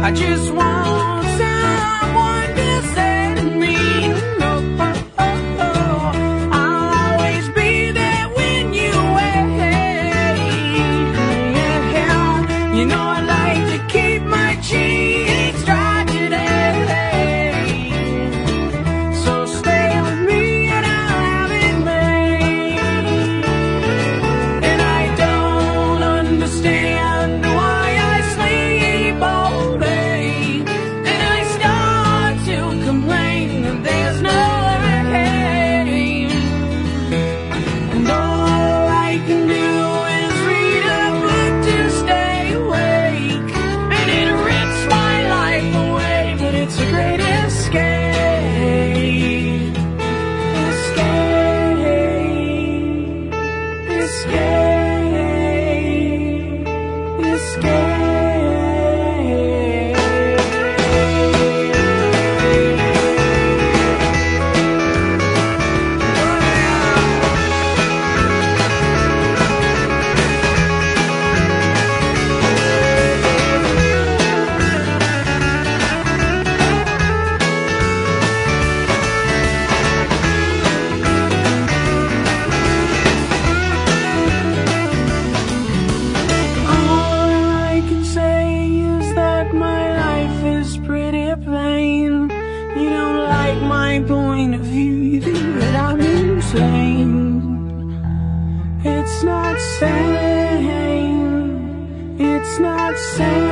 I just want someone to say to me, no, I'll always be there when you wait. You know I like to keep my cheeks dry today, so stay with me and I'll have it made. And I don't understand why I sleep all day, and I start to complain that there's no rain. And all I can do is read a book to stay awake, and it rips my life away, but it's a great escape. Escape. Escape. Escape. All I can say is that my life is pretty plain. You don't like my point of view, you think that I'm insane. It's not sane. It's not sane.